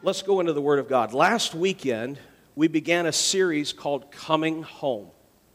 Let's go into the Word of God. Last weekend, we began a series called Coming Home.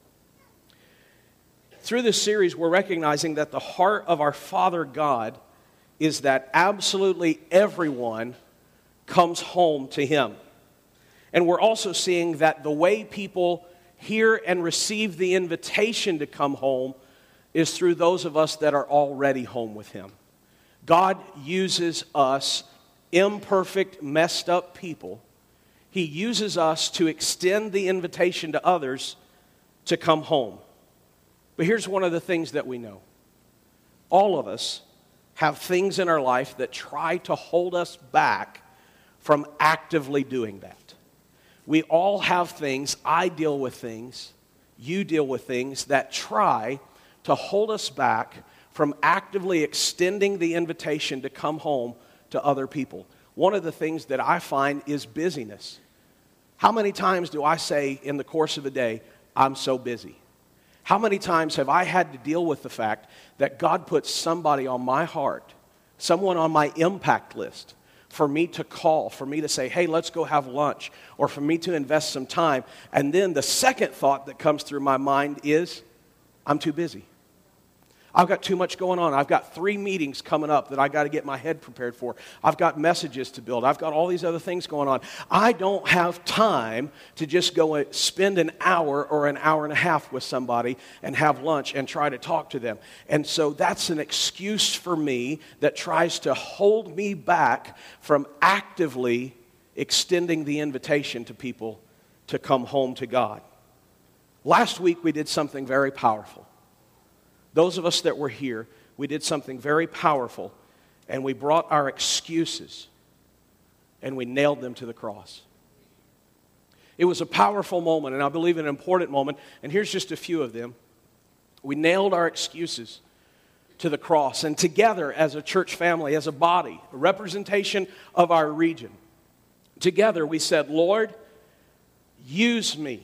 Through this series, we're recognizing that the heart of our Father God is that absolutely everyone comes home to Him. And we're also seeing that the way people hear and receive the invitation to come home is through those of us that are already home with Him. God uses us, imperfect, messed up people. He uses us to extend the invitation to others to come home. But here's one of the things that we know. All of us have things in our life that try to hold us back from actively doing that. We all have things, I deal with things, you deal with things that try to hold us back from actively extending the invitation to come home to other people. One of the things that I find is busyness. How many times do I say in the course of a day, I'm so busy? How many times have I had to deal with the fact that God put somebody on my heart, someone on my impact list, for me to call, for me to say, hey, let's go have lunch, or for me to invest some time. And then the second thought that comes through my mind is, I'm too busy. I've got too much going on. I've got 3 meetings coming up that I got to get my head prepared for. I've got messages to build. I've got all these other things going on. I don't have time to just go and spend an hour or an hour and a half with somebody and have lunch and try to talk to them. And so that's an excuse for me that tries to hold me back from actively extending the invitation to people to come home to God. Last week we did something very powerful. Those of us that were here, we did something very powerful, and we brought our excuses, and we nailed them to the cross. It was a powerful moment, and I believe an important moment, and here's just a few of them. We nailed our excuses to the cross, and together as a church family, as a body, a representation of our region, together we said, Lord, use me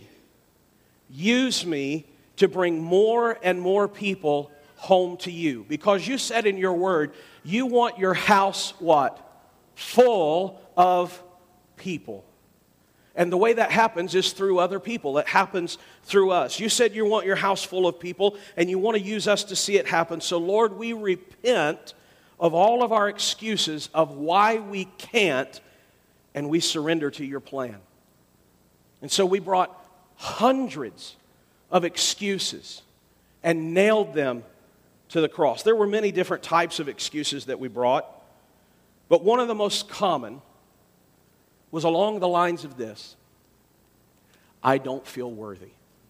to bring more and more people home to you. Because you said in your word, you want your house, what? Full of people. And the way that happens is through other people. It happens through us. You said you want your house full of people, and you want to use us to see it happen. So Lord, we repent of all of our excuses of why we can't, and we surrender to your plan. And so we brought hundreds of excuses and nailed them to the cross. There were many different types of excuses that we brought, but one of the most common was along the lines of this: I don't feel worthy.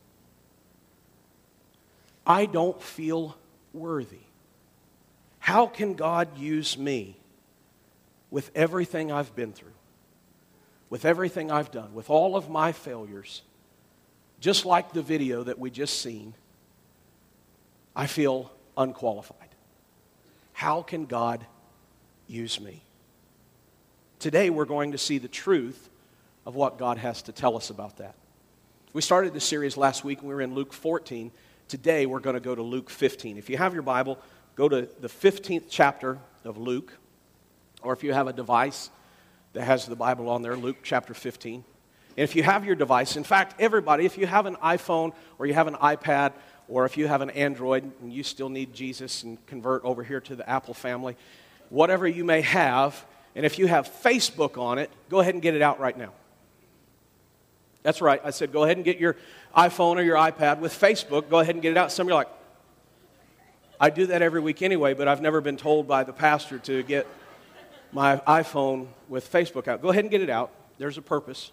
I don't feel worthy. How can God use me with everything I've been through, with everything I've done, with all of my failures? Just like the video that we just seen, I feel unqualified. How can God use me? Today we're going to see the truth of what God has to tell us about that. We started this series last week and we were in Luke 14. Today we're going to go to Luke 15. If you have your Bible, go to the 15th chapter of Luke. Or if you have a device that has the Bible on there, Luke chapter 15. And if you have your device, in fact, everybody, if you have an iPhone or you have an iPad or if you have an Android and you still need Jesus and convert over here to the Apple family, whatever you may have, and if you have Facebook on it, go ahead and get it out right now. That's right. I said go ahead and get your iPhone or your iPad with Facebook. Go ahead and get it out. Some of you are like, I do that every week anyway, but I've never been told by the pastor to get my iPhone with Facebook out. Go ahead and get it out. There's a purpose.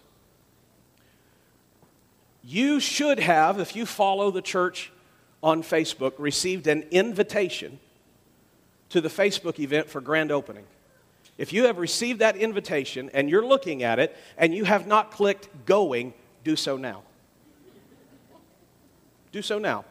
You should have, if you follow the church on Facebook, received an invitation to the Facebook event for grand opening. If you have received that invitation and you're looking at it and you have not clicked going, do so now. Do so now.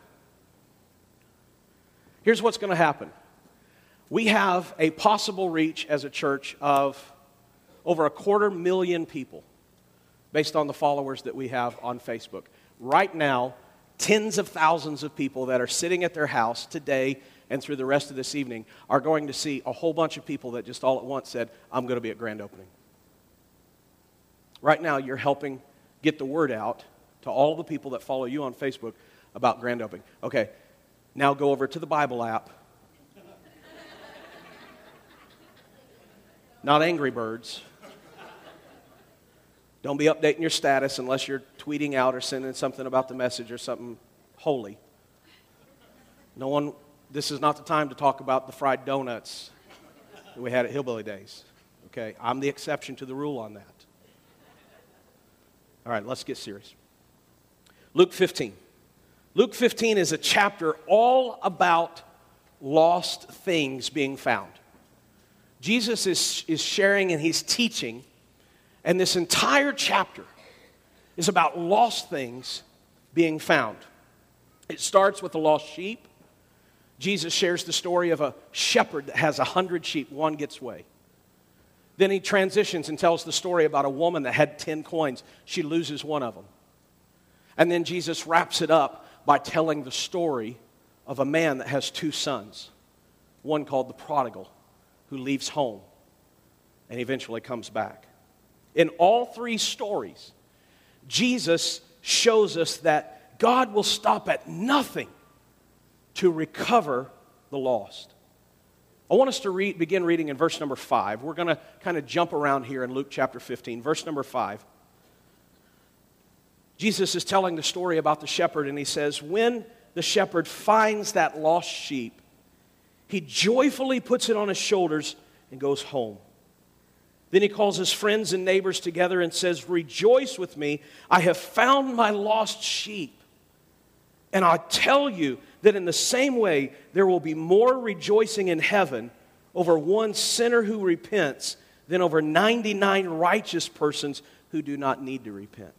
Here's what's going to happen. We have a possible reach as a church of over 250,000 people based on the followers that we have on Facebook. Right now, tens of thousands of people that are sitting at their house today and through the rest of this evening are going to see a whole bunch of people that just all at once said, I'm going to be at grand opening. Right now, you're helping get the word out to all the people that follow you on Facebook about grand opening. Okay, now go over to the Bible app. Not Angry Birds. Don't be updating your status unless you're tweeting out or sending something about the message or something holy. This is not the time to talk about the fried donuts that we had at Hillbilly Days. Okay, I'm the exception to the rule on that. All right, let's get serious. Luke 15. Luke 15 is a chapter all about lost things being found. Jesus is sharing and he's teaching, and this entire chapter is about lost things being found. It starts with the lost sheep. Jesus shares the story of a shepherd that has 100 sheep, one gets away. Then he transitions and tells the story about a woman that had 10 coins. She loses one of them. And then Jesus wraps it up by telling the story of a man that has 2 sons. One called the prodigal, who leaves home and eventually comes back. In all 3 stories, Jesus shows us that God will stop at nothing to recover the lost. I want us to begin reading in verse number 5. We're going to kind of jump around here in Luke chapter 15. Verse number 5. Jesus is telling the story about the shepherd, and he says, when the shepherd finds that lost sheep, he joyfully puts it on his shoulders and goes home. Then he calls his friends and neighbors together and says, rejoice with me, I have found my lost sheep. And I tell you that in the same way, there will be more rejoicing in heaven over one sinner who repents than over 99 righteous persons who do not need to repent.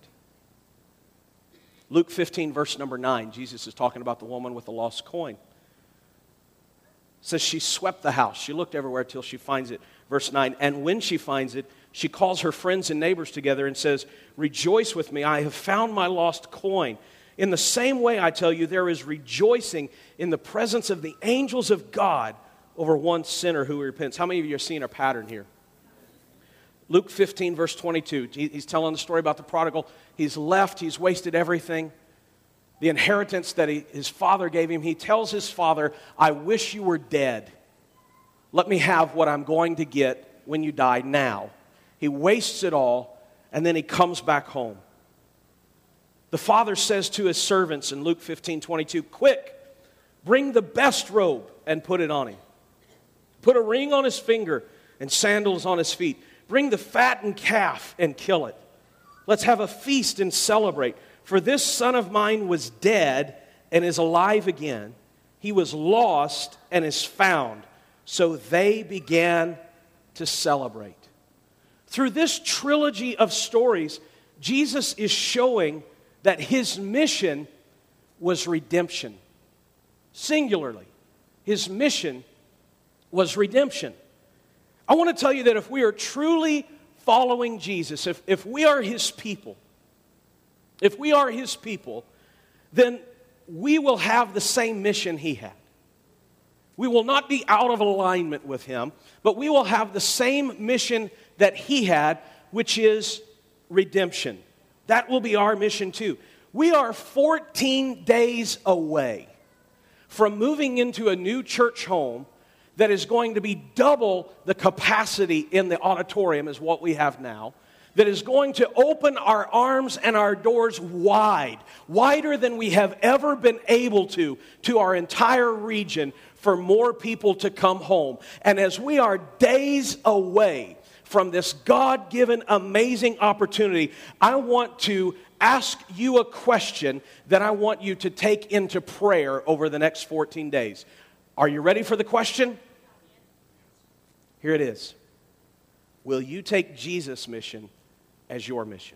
Luke 15, verse number 9, Jesus is talking about the woman with the lost coin. It says she swept the house. She looked everywhere till she finds it. Verse 9, and when she finds it, she calls her friends and neighbors together and says, rejoice with me, I have found my lost coin. In the same way, I tell you, there is rejoicing in the presence of the angels of God over one sinner who repents. How many of you are seeing a pattern here? Luke 15, verse 22. He's telling the story about the prodigal. He's left. He's wasted everything. The inheritance that his father gave him. He tells his father, I wish you were dead. Let me have what I'm going to get when you die now. He wastes it all, and then he comes back home. The father says to his servants in Luke 15:22, quick, bring the best robe and put it on him. Put a ring on his finger and sandals on his feet. Bring the fattened calf and kill it. Let's have a feast and celebrate. For this son of mine was dead and is alive again. He was lost and is found. So they began to celebrate. Through this trilogy of stories, Jesus is showing that his mission was redemption. Singularly, his mission was redemption. I want to tell you that if we are truly following Jesus, if we are his people, then we will have the same mission he had. We will not be out of alignment with him, but we will have the same mission that he had, which is redemption. That will be our mission too. We are 14 days away from moving into a new church home that is going to be double the capacity in the auditorium as what we have now, that is going to open our arms and our doors wide, wider than we have ever been able to our entire region for more people to come home. And as we are days away from this God-given amazing opportunity, I want to ask you a question that I want you to take into prayer over the next 14 days. Are you ready for the question? Here it is. Will you take Jesus' mission as your mission?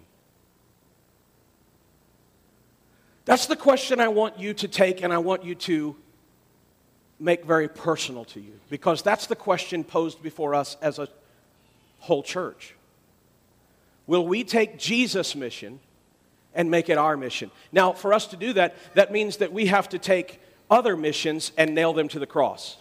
That's the question I want you to take, and I want you to make very personal to you, because that's the question posed before us as a whole church. Will we take Jesus' mission and make it our mission? Now, for us to do that, that means that we have to take other missions and nail them to the cross.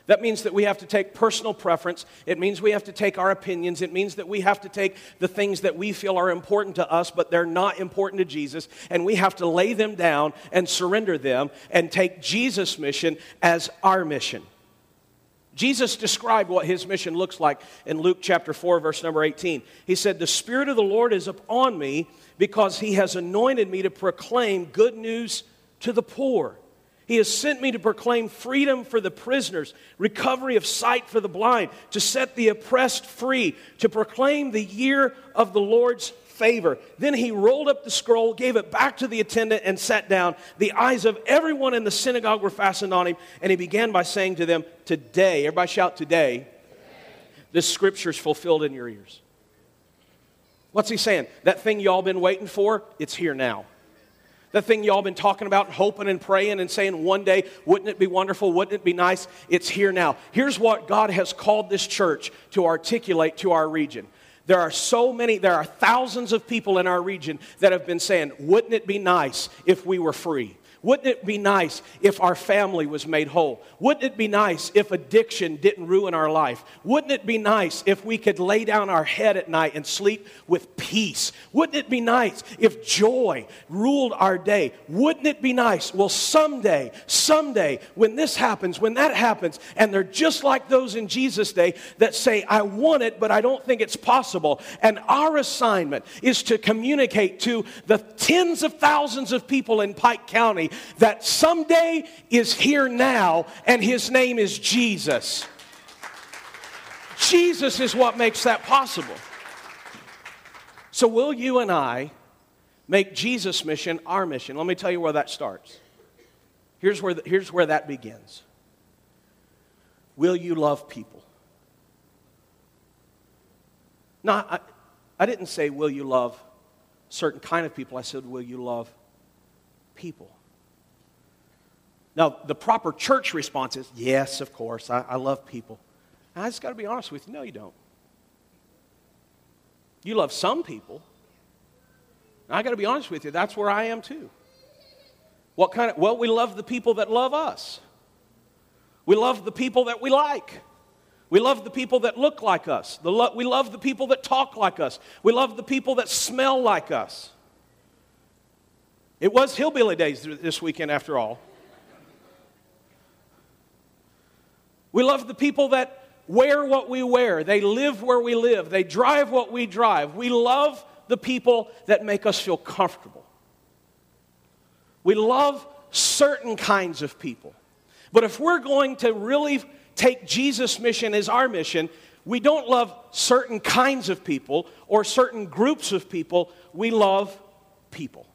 That means that we have to take personal preference. It means we have to take our opinions. It means that we have to take the things that we feel are important to us, but they're not important to Jesus, and we have to lay them down and surrender them and take Jesus' mission as our mission. Jesus described what his mission looks like in Luke chapter 4, verse number 18. He said, "The Spirit of the Lord is upon me because he has anointed me to proclaim good news to the poor. He has sent me to proclaim freedom for the prisoners, recovery of sight for the blind, to set the oppressed free, to proclaim the year of the Lord's favor." Then he rolled up the scroll, gave it back to the attendant, and sat down. The eyes of everyone in the synagogue were fastened on him, and he began by saying to them, "Today," everybody shout, "Today, this scripture is fulfilled in your ears." What's he saying? That thing y'all been waiting for, it's here now. That thing y'all been talking about, hoping and praying and saying one day, wouldn't it be wonderful, wouldn't it be nice? It's here now. Here's what God has called this church to articulate to our region. There are thousands of people in our region that have been saying, wouldn't it be nice if we were free? Wouldn't it be nice if our family was made whole? Wouldn't it be nice if addiction didn't ruin our life? Wouldn't it be nice if we could lay down our head at night and sleep with peace? Wouldn't it be nice if joy ruled our day? Wouldn't it be nice? Well, someday, when this happens, when that happens, and they're just like those in Jesus' day that say, I want it, but I don't think it's possible. And our assignment is to communicate to the tens of thousands of people in Pike County that someday is here now, and his name is Jesus. Jesus is what makes that possible. So will you and I make Jesus' mission our mission? Let me tell you where that starts. Here's where that begins. Will you love people? No, I didn't say will you love certain kind of people. I said will you love people? Now, the proper church response is, yes, of course, I love people. And I just got to be honest with you, no, you don't. You love some people. And I got to be honest with you, that's where I am too. Well, we love the people that love us. We love the people that we like. We love the people that look like us. We love the people that talk like us. We love the people that smell like us. It was hillbilly days this weekend after all. We love the people that wear what we wear. They live where we live. They drive what we drive. We love the people that make us feel comfortable. We love certain kinds of people. But if we're going to really take Jesus' mission as our mission, we don't love certain kinds of people or certain groups of people. We love people.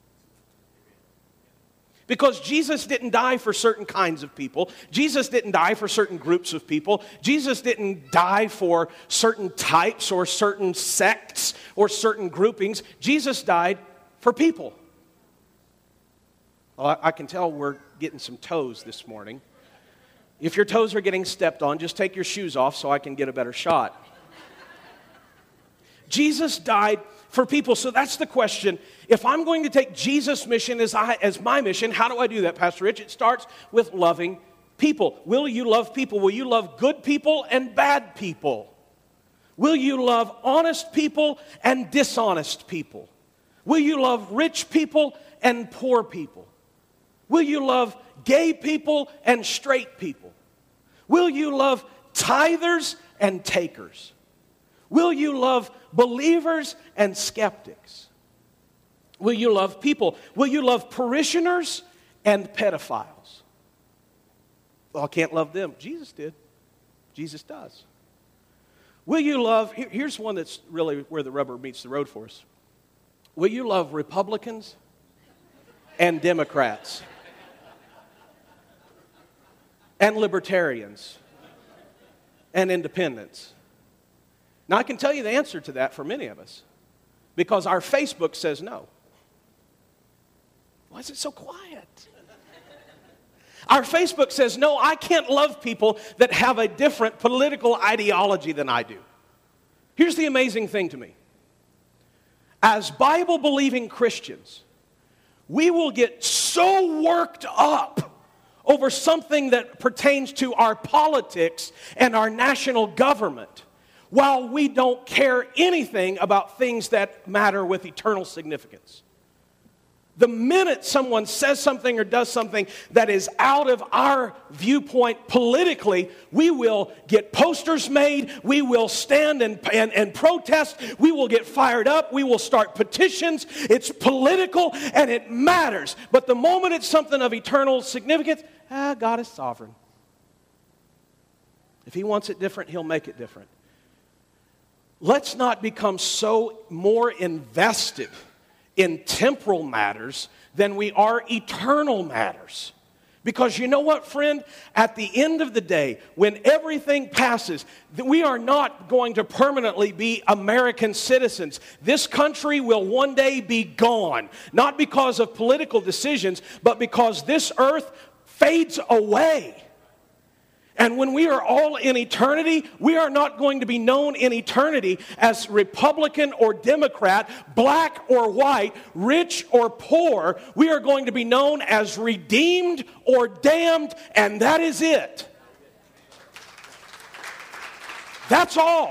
Because Jesus didn't die for certain kinds of people. Jesus didn't die for certain groups of people. Jesus didn't die for certain types or certain sects or certain groupings. Jesus died for people. Well, I can tell we're getting some toes this morning. If your toes are getting stepped on, just take your shoes off so I can get a better shot. Jesus died for people. So that's the question. If I'm going to take Jesus' mission as my mission, how do I do that, Pastor Rich? It starts with loving people. Will you love people? Will you love good people and bad people? Will you love honest people and dishonest people? Will you love rich people and poor people? Will you love gay people and straight people? Will you love tithers and takers? Will you love believers and skeptics? Will you love people? Will you love parishioners and pedophiles? Well, I can't love them. Jesus did. Jesus does. Will you love, here's one that's really where the rubber meets the road for us. Will you love Republicans and Democrats? And libertarians and independents? Now, I can tell you the answer to that for many of us, because our Facebook says no. Why is it so quiet? Our Facebook says, no, I can't love people that have a different political ideology than I do. Here's the amazing thing to me. As Bible-believing Christians, we will get so worked up over something that pertains to our politics and our national government, while we don't care anything about things that matter with eternal significance. The minute someone says something or does something that is out of our viewpoint politically, we will get posters made, we will stand and protest, we will get fired up, we will start petitions. It's political and it matters. But the moment it's something of eternal significance, God is sovereign. If He wants it different, He'll make it different. Let's not become so more invested in temporal matters than we are eternal matters. Because you know what, friend? At the end of the day, when everything passes, we are not going to permanently be American citizens. This country will one day be gone. Not because of political decisions, but because this earth fades away. And when we are all in eternity, we are not going to be known in eternity as Republican or Democrat, black or white, rich or poor. We are going to be known as redeemed or damned, and that is it. That's all.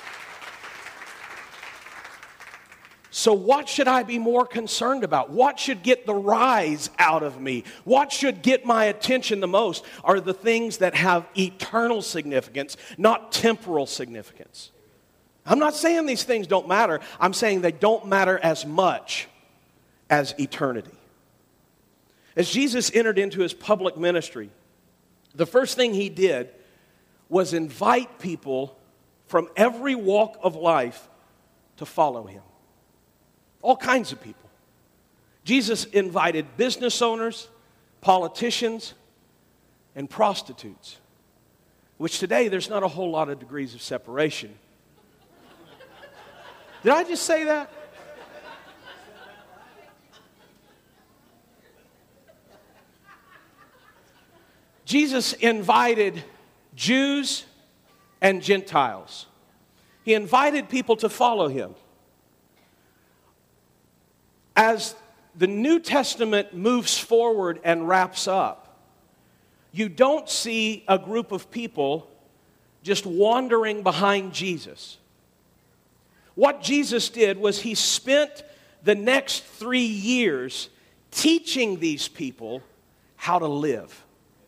So what should I be more concerned about? What should get the rise out of me? What should get my attention the most are the things that have eternal significance, not temporal significance. I'm not saying these things don't matter. I'm saying they don't matter as much as eternity. As Jesus entered into His public ministry, the first thing He did was invite people from every walk of life to follow Him. All kinds of people. Jesus invited business owners, politicians, and prostitutes, which today there's not a whole lot of degrees of separation. Did I just say that? Jesus invited Jews and Gentiles. He invited people to follow Him. As the New Testament moves forward and wraps up, you don't see a group of people just wandering behind Jesus. What Jesus did was He spent the next 3 years teaching these people how to live.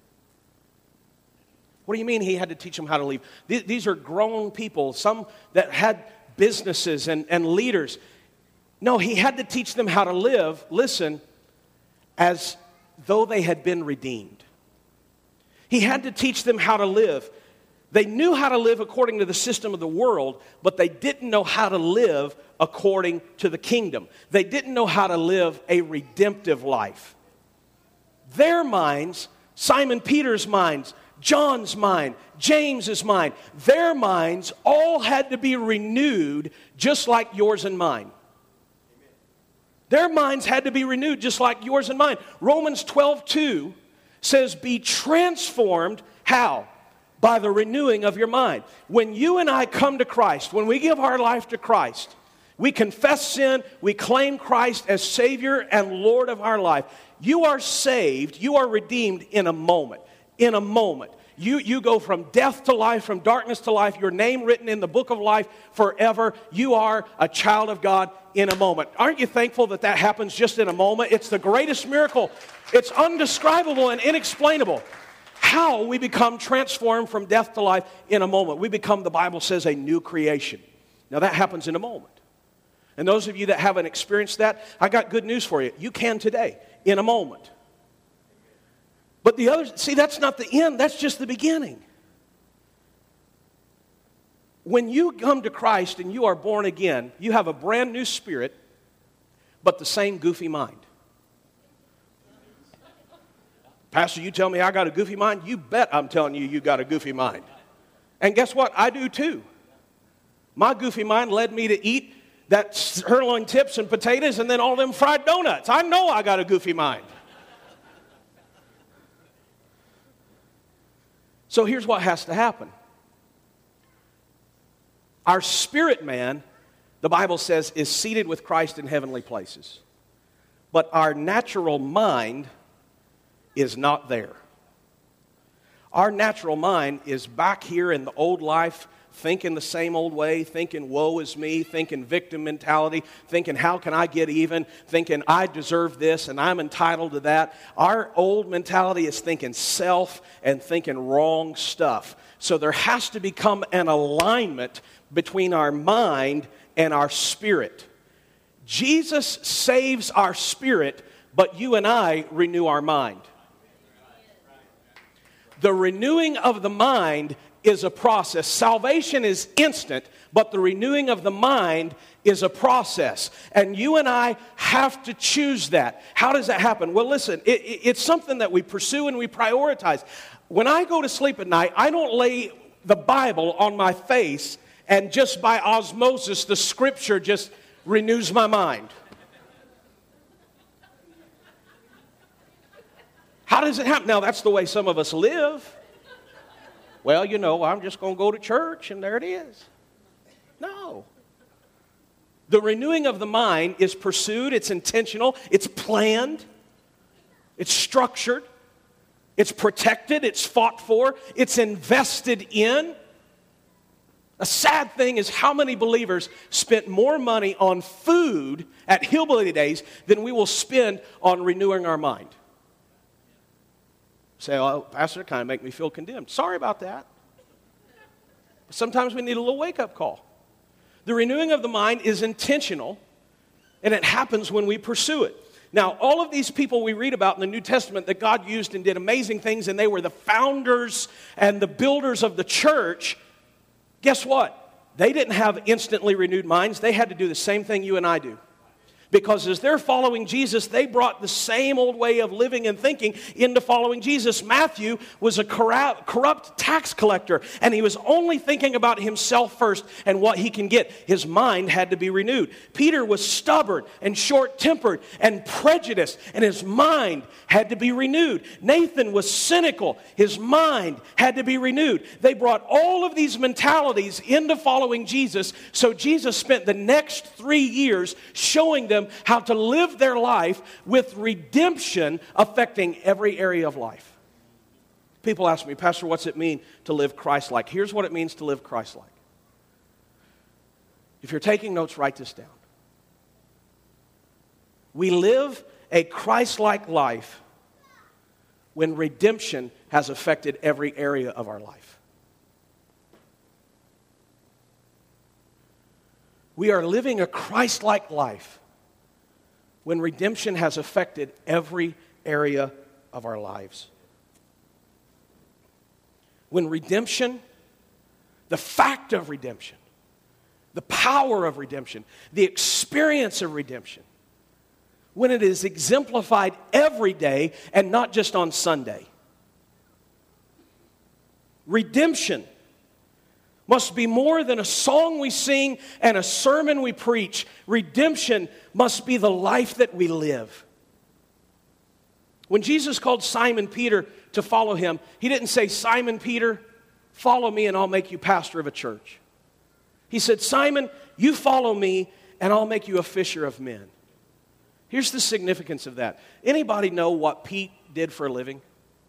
What do you mean He had to teach them how to live? These are grown people, some that had businesses and leaders. No, He had to teach them how to live, listen, as though they had been redeemed. He had to teach them how to live. They knew how to live according to the system of the world, but they didn't know how to live according to the kingdom. They didn't know how to live a redemptive life. Their minds, Simon Peter's minds, John's mind, James's mind, their minds all had to be renewed just like yours and mine. Their minds had to be renewed just like yours and mine. Romans 12:2 says, be transformed, how? By the renewing of your mind. When you and I come to Christ, when we give our life to Christ, we confess sin, we claim Christ as Savior and Lord of our life. You are saved, you are redeemed in a moment. In a moment. You go from death to life, from darkness to life, your name written in the book of life forever. You are a child of God in a moment. Aren't you thankful that that happens just in a moment? It's the greatest miracle. It's undescribable and inexplainable. How we become transformed from death to life in a moment. We become, the Bible says, a new creation. Now that happens in a moment. And those of you that haven't experienced that, I got good news for you. You can today, in a moment. But the other, see, that's not the end. That's just the beginning. When you come to Christ and you are born again, you have a brand new spirit, but the same goofy mind. Pastor, you tell me I got a goofy mind? You bet I'm telling you you got a goofy mind. And guess what? I do too. My goofy mind led me to eat that sirloin tips and potatoes and then all them fried donuts. I know I got a goofy mind. So here's what has to happen. Our spirit man, the Bible says, is seated with Christ in heavenly places. But our natural mind is not there. Our natural mind is back here in the old life, thinking the same old way, thinking woe is me, thinking victim mentality, thinking how can I get even, thinking I deserve this and I'm entitled to that. Our old mentality is thinking self and thinking wrong stuff. So there has to become an alignment between our mind and our spirit. Jesus saves our spirit, but you and I renew our mind. The renewing of the mind is a process. Salvation is instant, but the renewing of the mind is a process. And you and I have to choose that. How does that happen? Well, listen, it's something that we pursue and we prioritize. When I go to sleep at night, I don't lay the Bible on my face and just by osmosis, the Scripture just renews my mind. How does it happen? Now, that's the way some of us live. Well, I'm just going to go to church, and there it is. No. The renewing of the mind is pursued, it's intentional, it's planned, it's structured, it's protected, it's fought for, it's invested in. A sad thing is how many believers spent more money on food at Hillbilly Days than we will spend on renewing our mind. Say, oh, Pastor, kind of make me feel condemned. Sorry about that. But sometimes we need a little wake-up call. The renewing of the mind is intentional, and it happens when we pursue it. Now, all of these people we read about in the New Testament that God used and did amazing things, and they were the founders and the builders of the church, guess what? They didn't have instantly renewed minds. They had to do the same thing you and I do. Because as they're following Jesus, they brought the same old way of living and thinking into following Jesus. Matthew was a corrupt tax collector, and he was only thinking about himself first and what he can get. His mind had to be renewed. Peter was stubborn and short-tempered and prejudiced, and his mind had to be renewed. Nathan was cynical. His mind had to be renewed. They brought all of these mentalities into following Jesus, so Jesus spent the next 3 years showing them how to live their life with redemption affecting every area of life. People ask me, Pastor, what's it mean to live Christ-like? Here's what it means to live Christ-like. If you're taking notes, write this down. We live a Christ-like life when redemption has affected every area of our life. We are living a Christ-like life when redemption has affected every area of our lives. When redemption, the fact of redemption, the power of redemption, the experience of redemption, when it is exemplified every day and not just on Sunday. Redemption must be more than a song we sing and a sermon we preach. Redemption must be the life that we live. When Jesus called Simon Peter to follow him, he didn't say, Simon Peter, follow me and I'll make you pastor of a church. He said, Simon, you follow me and I'll make you a fisher of men. Here's the significance of that. Anybody know what Pete did for a living?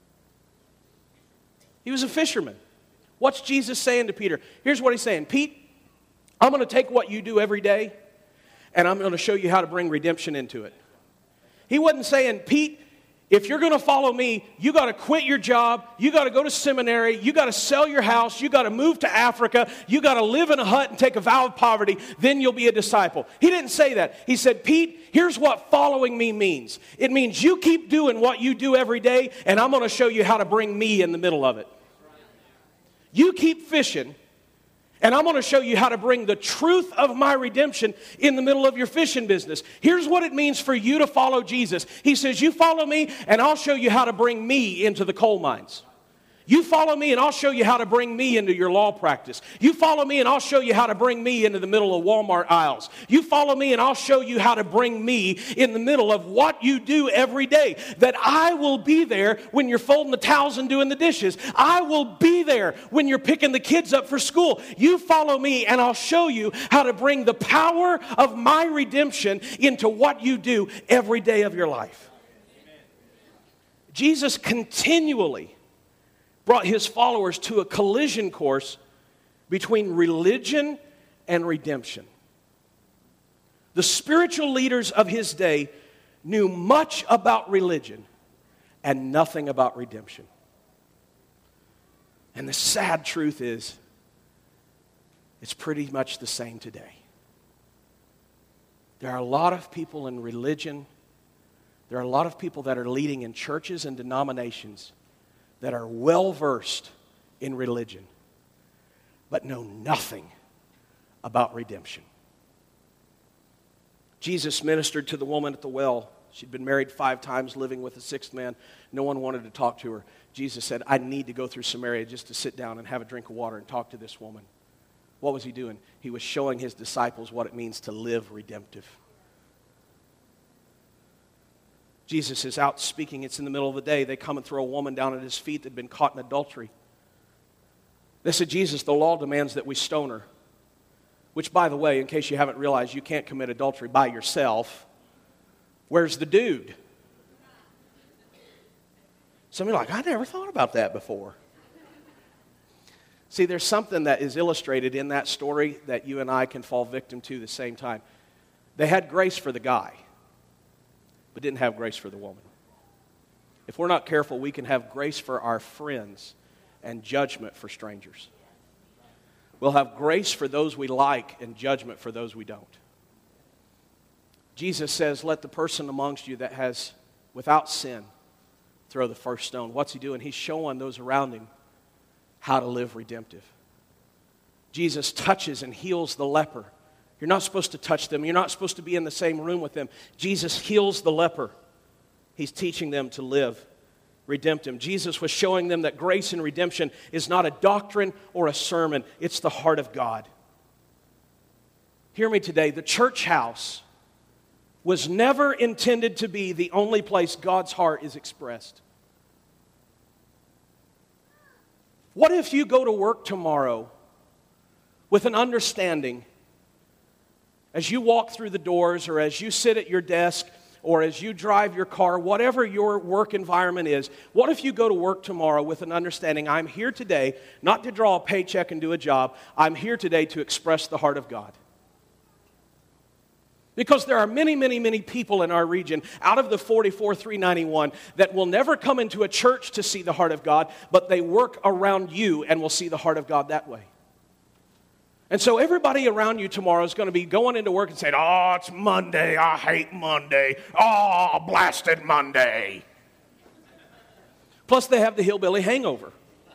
He was a fisherman. What's Jesus saying to Peter? Here's what he's saying. Pete, I'm going to take what you do every day, and I'm going to show you how to bring redemption into it. He wasn't saying, Pete, if you're going to follow me, you got to quit your job, you got to go to seminary, you got to sell your house, you got to move to Africa, you got to live in a hut and take a vow of poverty, then you'll be a disciple. He didn't say that. He said, Pete, here's what following me means. It means you keep doing what you do every day, and I'm going to show you how to bring me in the middle of it. You keep fishing, and I'm going to show you how to bring the truth of my redemption in the middle of your fishing business. Here's what it means for you to follow Jesus. He says, you follow me, and I'll show you how to bring me into the coal mines. You follow me and I'll show you how to bring me into your law practice. You follow me and I'll show you how to bring me into the middle of Walmart aisles. You follow me and I'll show you how to bring me in the middle of what you do every day. That I will be there when you're folding the towels and doing the dishes. I will be there when you're picking the kids up for school. You follow me and I'll show you how to bring the power of my redemption into what you do every day of your life. Jesus continually brought his followers to a collision course between religion and redemption. The spiritual leaders of his day knew much about religion and nothing about redemption. And the sad truth is, it's pretty much the same today. There are a lot of people in religion, there are a lot of people that are leading in churches and denominations that are well-versed in religion, but know nothing about redemption. Jesus ministered to the woman at the well. She'd been married 5 times, living with a 6th man. No one wanted to talk to her. Jesus said, I need to go through Samaria just to sit down and have a drink of water and talk to this woman. What was he doing? He was showing his disciples what it means to live redemptive. Jesus is out speaking. It's in the middle of the day. They come and throw a woman down at his feet that had been caught in adultery. They said, Jesus, the law demands that we stone her. Which, by the way, in case you haven't realized, you can't commit adultery by yourself. Where's the dude? Some of you are like, I never thought about that before. See, there's something that is illustrated in that story that you and I can fall victim to at the same time. They had grace for the guy, but didn't have grace for the woman. If we're not careful, we can have grace for our friends and judgment for strangers. We'll have grace for those we like and judgment for those we don't. Jesus says, let the person amongst you that has, without sin, throw the first stone. What's he doing? He's showing those around him how to live redemptive. Jesus touches and heals the leper. You're not supposed to touch them. You're not supposed to be in the same room with them. Jesus heals the leper. He's teaching them to live redemptive. Jesus was showing them that grace and redemption is not a doctrine or a sermon. It's the heart of God. Hear me today. The church house was never intended to be the only place God's heart is expressed. What if you go to work tomorrow with an understanding as you walk through the doors or as you sit at your desk or as you drive your car, whatever your work environment is, what if you go to work tomorrow with an understanding, I'm here today not to draw a paycheck and do a job, I'm here today to express the heart of God. Because there are many, many, many people in our region, out of the 44,391, that will never come into a church to see the heart of God, but they work around you and will see the heart of God that way. And so everybody around you tomorrow is going to be going into work and saying, oh, it's Monday, I hate Monday, oh, blasted Monday. Plus they have the hillbilly hangover.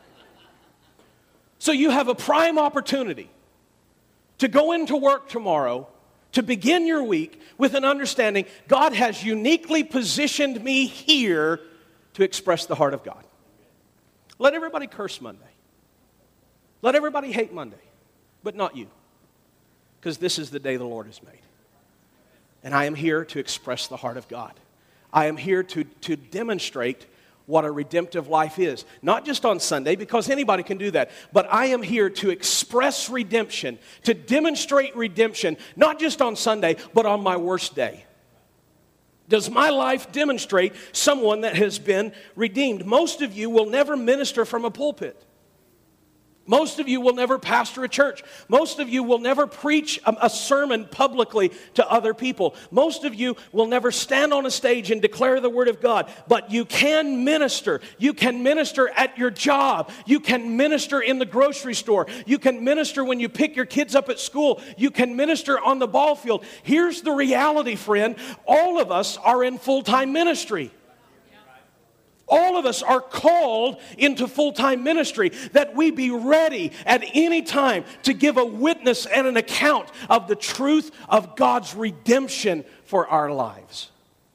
So you have a prime opportunity to go into work tomorrow, to begin your week with an understanding, God has uniquely positioned me here to express the heart of God. Let everybody curse Monday. Let everybody hate Monday. But not you, because this is the day the Lord has made. And I am here to express the heart of God. I am here to demonstrate what a redemptive life is. Not just on Sunday, because anybody can do that, but I am here to express redemption, to demonstrate redemption, not just on Sunday, but on my worst day. Does my life demonstrate someone that has been redeemed? Most of you will never minister from a pulpit. Most of you will never pastor a church. Most of you will never preach a sermon publicly to other people. Most of you will never stand on a stage and declare the word of God. But you can minister. You can minister at your job. You can minister in the grocery store. You can minister when you pick your kids up at school. You can minister on the ball field. Here's the reality, friend. All of us are in full-time ministry. All of us are called into full-time ministry, that we be ready at any time to give a witness and an account of the truth of God's redemption for our lives.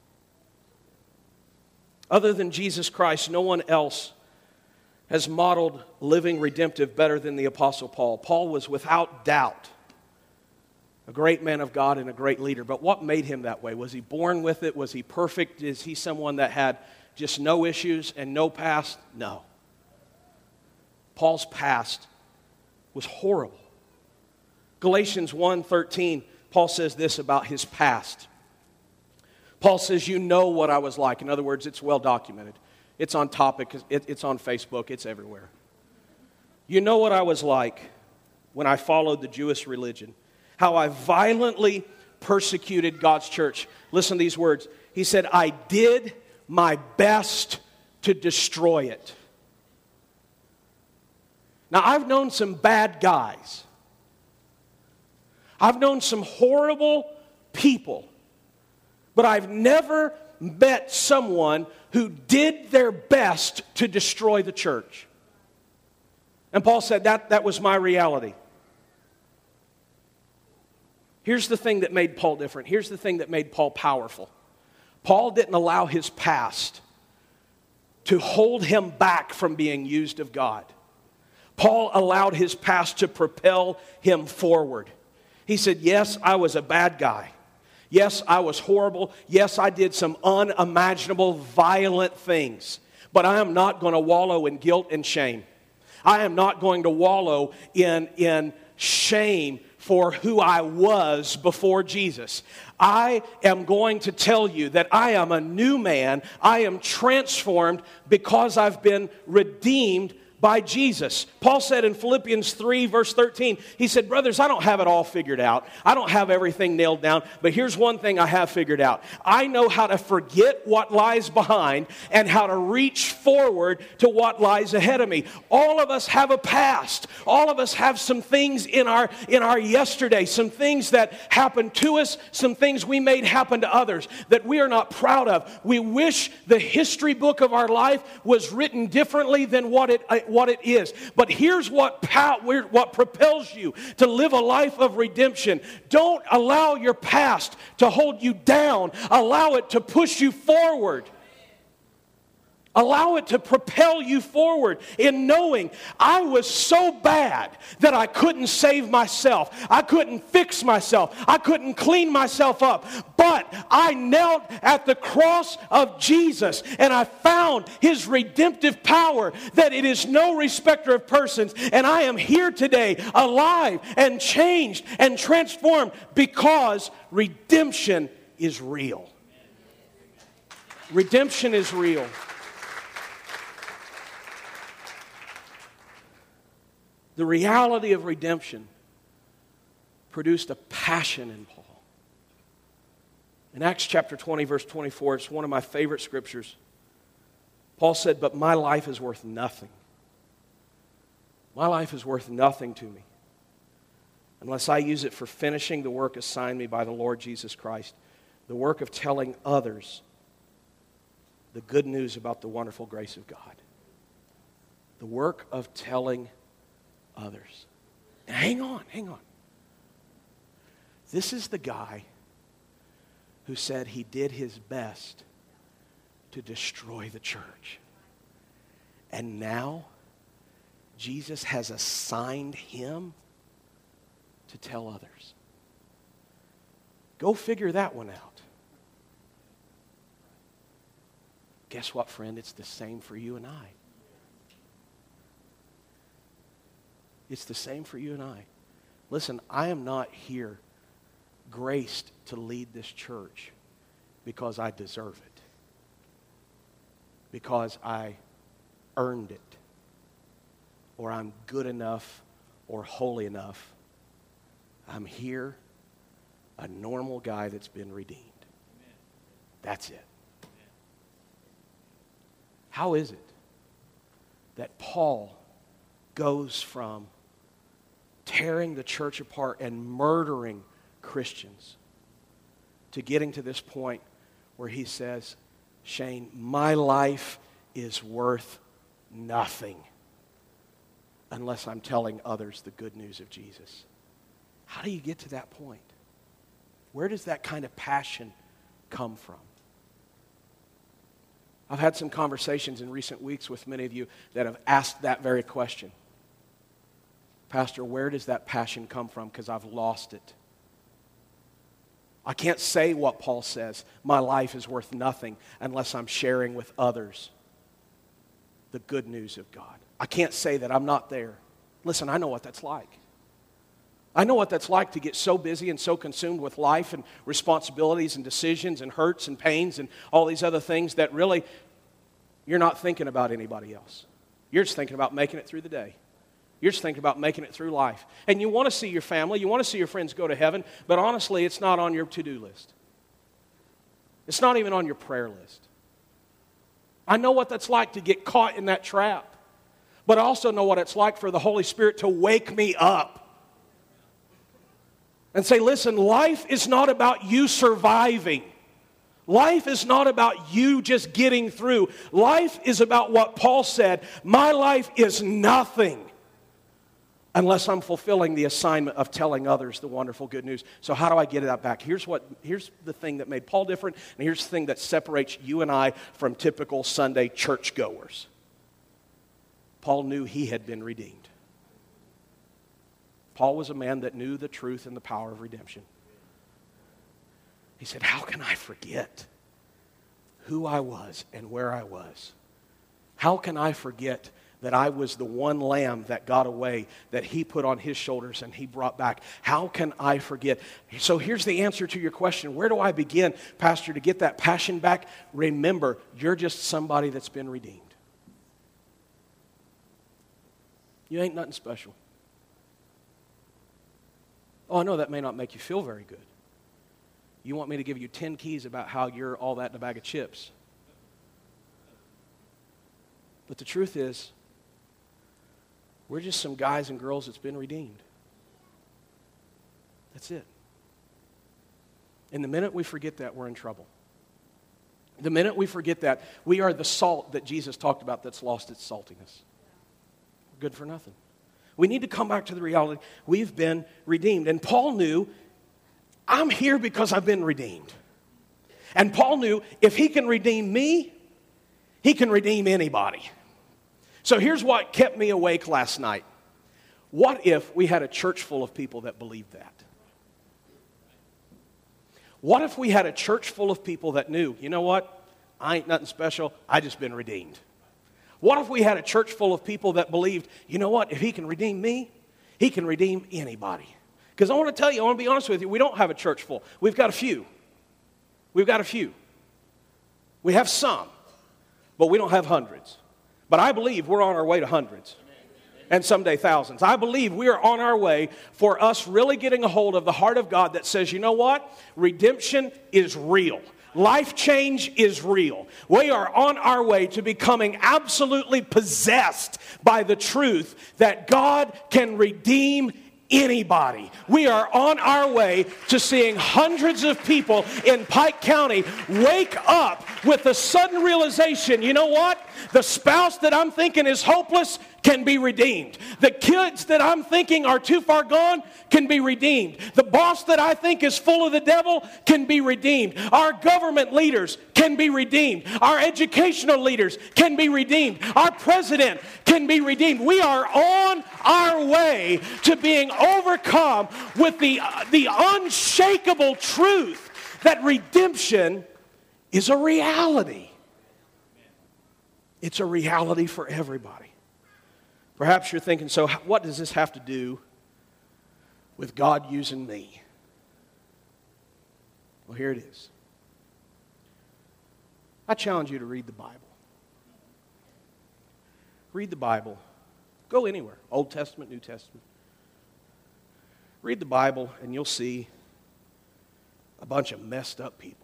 Other than Jesus Christ, no one else has modeled living redemptive better than the Apostle Paul. Paul was without doubt a great man of God and a great leader. But what made him that way? Was he born with it? Was he perfect? Is he someone that had just no issues and no past? No. Paul's past was horrible. Galatians 1:13, Paul says this about his past. Paul says, you know what I was like. In other words, it's well documented. It's on topic. It's on Facebook. It's everywhere. You know what I was like when I followed the Jewish religion. How I violently persecuted God's church. Listen to these words. He said, I did my best to destroy it. Now, I've known some bad guys. I've known some horrible people. But I've never met someone who did their best to destroy the church. And Paul said that was my reality. Here's the thing that made Paul different. Here's the thing that made Paul powerful. Paul didn't allow his past to hold him back from being used of God. Paul allowed his past to propel him forward. He said, yes, I was a bad guy. Yes, I was horrible. Yes, I did some unimaginable, violent things. But I am not going to wallow in guilt and shame. I am not going to wallow in shame for who I was before Jesus. I am going to tell you that I am a new man. I am transformed because I've been redeemed by Jesus. Paul said in Philippians 3, verse 13, he said, brothers, I don't have it all figured out. I don't have everything nailed down, but here's one thing I have figured out. I know how to forget what lies behind and how to reach forward to what lies ahead of me. All of us have a past. All of us have some things in our yesterday, some things that happened to us, some things we made happen to others that we are not proud of. We wish the history book of our life was written differently than what it is. But here's what propels you to live a life of redemption. Don't allow your past to hold you down. Allow it to push you forward. Allow it to propel you forward in knowing I was so bad that I couldn't save myself. I couldn't fix myself. I couldn't clean myself up. But I knelt at the cross of Jesus and I found His redemptive power, that it is no respecter of persons. And I am here today alive and changed and transformed because redemption is real. Redemption is real. The reality of redemption produced a passion in Paul. In Acts chapter 20, verse 24, it's one of my favorite scriptures. Paul said, but my life is worth nothing. My life is worth nothing to me unless I use it for finishing the work assigned me by the Lord Jesus Christ, the work of telling others the good news about the wonderful grace of God. The work of telling others. Now, hang on. This is the guy who said he did his best to destroy the church. And now, Jesus has assigned him to tell others. Go figure that one out. Guess what, friend? It's the same for you and I. It's the same for you and I. Listen, I am not here graced to lead this church because I deserve it, because I earned it, or I'm good enough or holy enough. I'm here, a normal guy that's been redeemed. That's it. How is it that Paul goes from tearing the church apart and murdering Christians to getting to this point where he says, Shane, my life is worth nothing unless I'm telling others the good news of Jesus? How do you get to that point? Where does that kind of passion come from? I've had some conversations in recent weeks with many of you that have asked that very question. Pastor, where does that passion come from? Because I've lost it. I can't say what Paul says. My life is worth nothing unless I'm sharing with others the good news of God. I can't say that I'm not there. Listen, I know what that's like. I know what that's like to get so busy and so consumed with life and responsibilities and decisions and hurts and pains and all these other things that really you're not thinking about anybody else. You're just thinking about making it through the day. You're just thinking about making it through life. And you want to see your family, you want to see your friends go to heaven, but honestly, it's not on your to-do list. It's not even on your prayer list. I know what that's like to get caught in that trap, but I also know what it's like for the Holy Spirit to wake me up and say, listen, life is not about you surviving. Life is not about you just getting through. Life is about what Paul said, my life is nothing unless I'm fulfilling the assignment of telling others the wonderful good news. So how do I get that back? Here's the thing that made Paul different, and here's the thing that separates you and I from typical Sunday churchgoers. Paul knew he had been redeemed. Paul was a man that knew the truth and the power of redemption. He said, how can I forget who I was and where I was? How can I forget that I was the one lamb that got away, that he put on his shoulders and he brought back? How can I forget? So here's the answer to your question. Where do I begin, Pastor, to get that passion back? Remember, you're just somebody that's been redeemed. You ain't nothing special. Oh, I know that may not make you feel very good. You want me to give you 10 keys about how you're all that in a bag of chips. But the truth is, we're just some guys and girls that's been redeemed. That's it. And the minute we forget that, we're in trouble. The minute we forget that, we are the salt that Jesus talked about that's lost its saltiness. We're good for nothing. We need to come back to the reality. We've been redeemed. And Paul knew, I'm here because I've been redeemed. And Paul knew, if he can redeem me, he can redeem anybody. So here's what kept me awake last night. What if we had a church full of people that believed that? What if we had a church full of people that knew, you know what? I ain't nothing special. I just been redeemed. What if we had a church full of people that believed, you know what? If he can redeem me, he can redeem anybody. Because I want to tell you, I want to be honest with you, we don't have a church full. We've got a few. We've got a few. We have some, but we don't have hundreds. But I believe we're on our way to hundreds. And someday thousands. I believe we are on our way for us really getting a hold of the heart of God that says, you know what? Redemption is real. Life change is real. We are on our way to becoming absolutely possessed by the truth that God can redeem anybody. We are on our way to seeing hundreds of people in Pike County wake up with the sudden realization, you know what? The spouse that I'm thinking is hopeless can be redeemed. The kids that I'm thinking are too far gone can be redeemed. The boss that I think is full of the devil can be redeemed. Our government leaders can be redeemed. Our educational leaders can be redeemed. Our president can be redeemed. We are on our way to being overcome with the unshakable truth that redemption is a reality. It's a reality for everybody. Perhaps you're thinking, so what does this have to do with God using me? Well, here it is. I challenge you to read the Bible. Read the Bible. Go anywhere, Old Testament, New Testament. Read the Bible and you'll see a bunch of messed up people.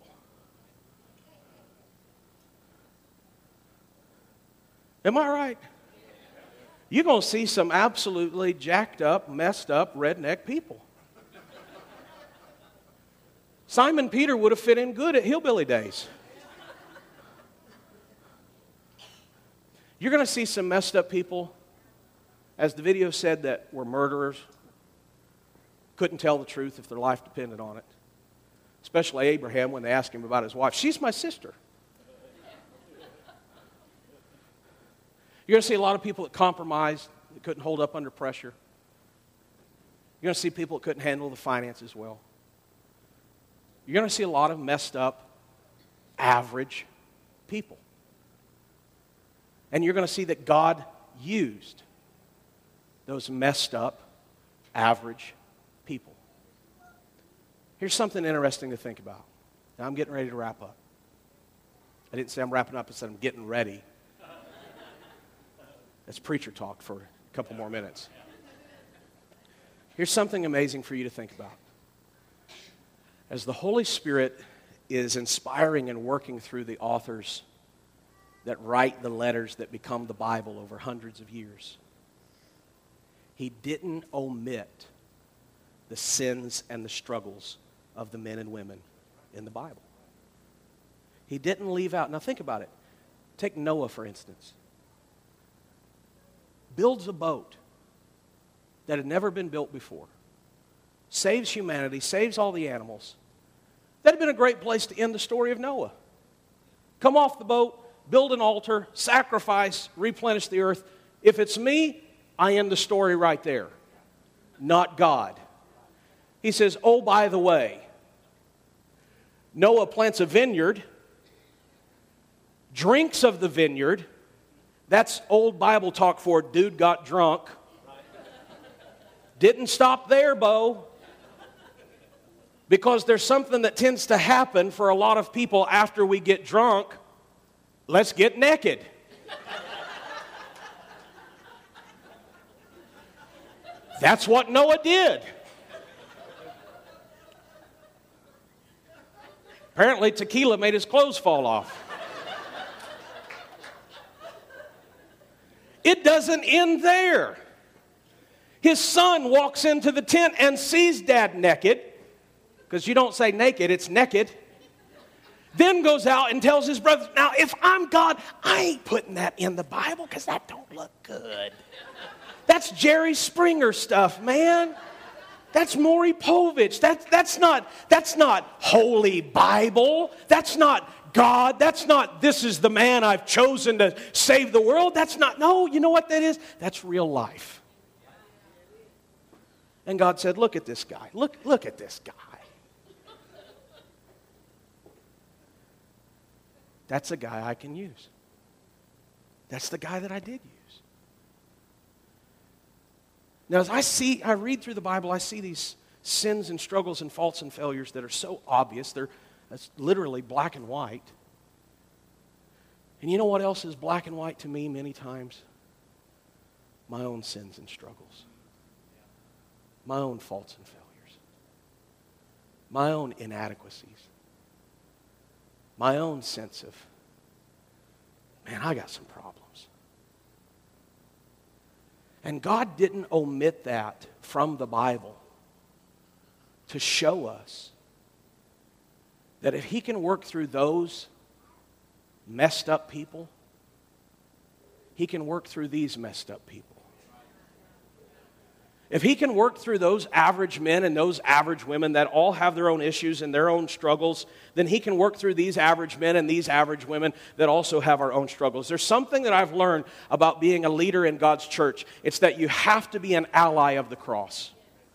Am I right? You're going to see some absolutely jacked up, messed up, redneck people. Simon Peter would have fit in good at hillbilly days. You're going to see some messed up people, as the video said, that were murderers, couldn't tell the truth if their life depended on it. Especially Abraham when they asked him about his wife. She's my sister. You're going to see a lot of people that compromised, that couldn't hold up under pressure. You're going to see people that couldn't handle the finances well. You're going to see a lot of messed up, average people. And you're going to see that God used those messed up, average people. Here's something interesting to think about. Now I'm getting ready to wrap up. I didn't say I'm wrapping up, I said I'm getting ready That's preacher talk for a couple more minutes. Here's something amazing for you to think about. As the Holy Spirit is inspiring and working through the authors that write the letters that become the Bible over hundreds of years, He didn't omit the sins and the struggles of the men and women in the Bible. He didn't leave out. Now think about it. Take Noah, for instance. Builds a boat that had never been built before. Saves humanity, saves all the animals. That had been a great place to end the story of Noah. Come off the boat, build an altar, sacrifice, replenish the earth. If it's me, I end the story right there. Not God. He says, oh, by the way, Noah plants a vineyard, drinks of the vineyard. That's old Bible talk for dude got drunk. Didn't stop there, Bo. Because there's something that tends to happen for a lot of people after we get drunk. Let's get naked. That's what Noah did. Apparently, tequila made his clothes fall off. It doesn't end there. His son walks into the tent and sees Dad naked, because you don't say naked, it's naked. Then goes out and tells his brothers, now if I'm God, I ain't putting that in the Bible because that don't look good. That's Jerry Springer stuff, man. That's Maury Povich. That's not Holy Bible. That's not God. That's not, this is the man I've chosen to save the world. That's not, no, you know what that is? That's real life. And God said, look at this guy. Look at this guy. That's a guy I can use. That's the guy that I did use. Now, as I read through the Bible, I see these sins and struggles and faults and failures that are so obvious. That's literally black and white. And you know what else is black and white to me many times? My own sins and struggles. My own faults and failures. My own inadequacies. My own sense of, man, I got some problems. And God didn't omit that from the Bible to show us that if He can work through those messed up people, He can work through these messed up people. If He can work through those average men and those average women that all have their own issues and their own struggles, then He can work through these average men and these average women that also have our own struggles. There's something that I've learned about being a leader in God's church. It's that you have to be an ally of the cross.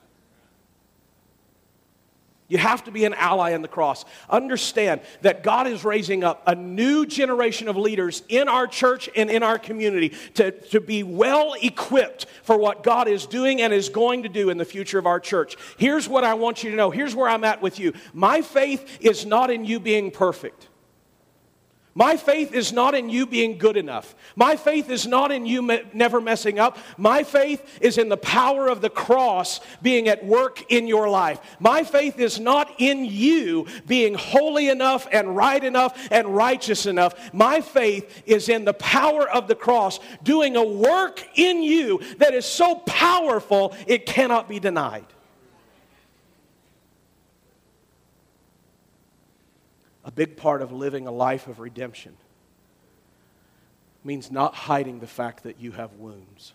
You have to be an ally in the cross. Understand that God is raising up a new generation of leaders in our church and in our community to be well equipped for what God is doing and is going to do in the future of our church. Here's what I want you to know. Here's where I'm at with you. My faith is not in you being perfect. My faith is not in you being good enough. My faith is not in you never messing up. My faith is in the power of the cross being at work in your life. My faith is not in you being holy enough and right enough and righteous enough. My faith is in the power of the cross doing a work in you that is so powerful it cannot be denied. A big part of living a life of redemption means not hiding the fact that you have wounds.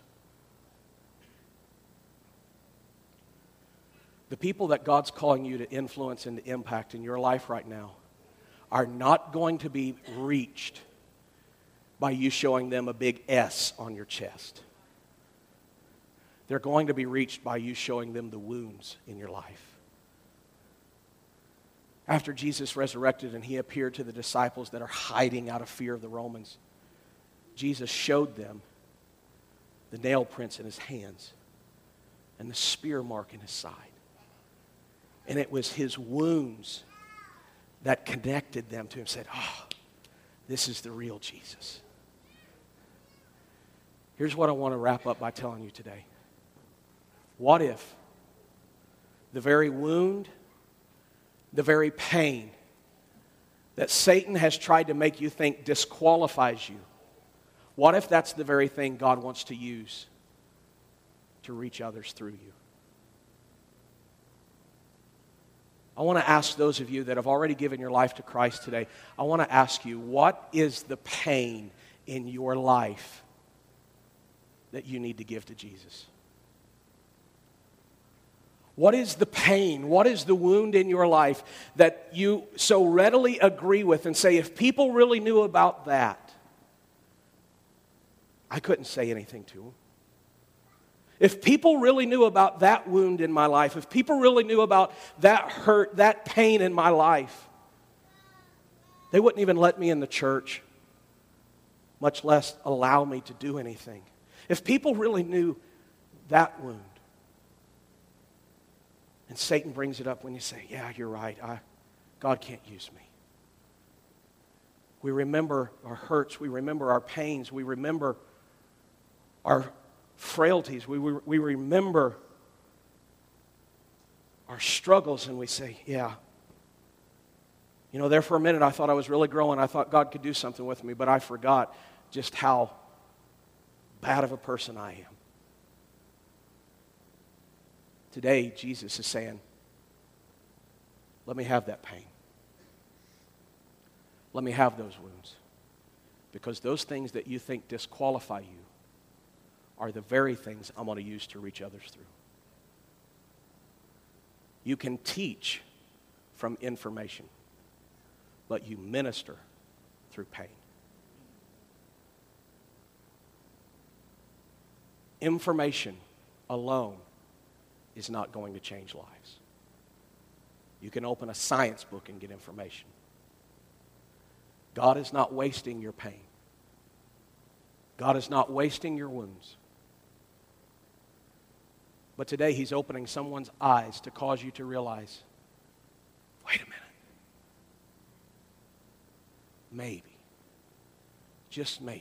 The people that God's calling you to influence and to impact in your life right now are not going to be reached by you showing them a big S on your chest. They're going to be reached by you showing them the wounds in your life. After Jesus resurrected and He appeared to the disciples that are hiding out of fear of the Romans, Jesus showed them the nail prints in His hands and the spear mark in His side. And it was His wounds that connected them to Him, said, oh, this is the real Jesus. Here's what I want to wrap up by telling you today. What if the very wound, the very pain that Satan has tried to make you think disqualifies you, what if that's the very thing God wants to use to reach others through you? I want to ask those of you that have already given your life to Christ today, I want to ask you, what is the pain in your life that you need to give to Jesus? What is the pain? What is the wound in your life that you so readily agree with and say, if people really knew about that, I couldn't say anything to them. If people really knew about that wound in my life, if people really knew about that hurt, that pain in my life, they wouldn't even let me in the church, much less allow me to do anything. If people really knew that wound, and Satan brings it up when you say, yeah, you're right, God can't use me. We remember our hurts, we remember our pains, we remember our frailties, we remember our struggles, and we say, yeah. You know, there for a minute I thought I was really growing, I thought God could do something with me, but I forgot just how bad of a person I am. Today, Jesus is saying, let me have that pain. Let me have those wounds. Because those things that you think disqualify you are the very things I'm going to use to reach others through. You can teach from information, but you minister through pain. Information alone is not going to change lives. You can open a science book and get information. God is not wasting your pain. God is not wasting your wounds. But today He's opening someone's eyes to cause you to realize, wait a minute. Maybe, just maybe,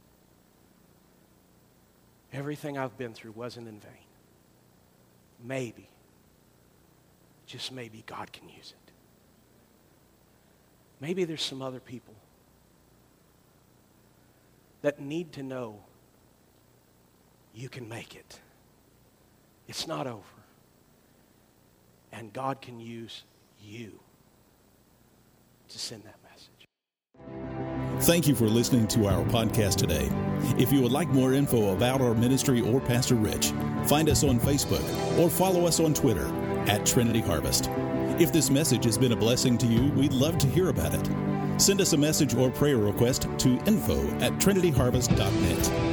everything I've been through wasn't in vain. Maybe, just maybe, God can use it. Maybe there's some other people that need to know you can make it. It's not over. And God can use you to send that message. Thank you for listening to our podcast today. If you would like more info about our ministry or Pastor Rich, find us on Facebook or follow us on Twitter @Trinity Harvest. If this message has been a blessing to you, we'd love to hear about it. Send us a message or prayer request to info@trinityharvest.net.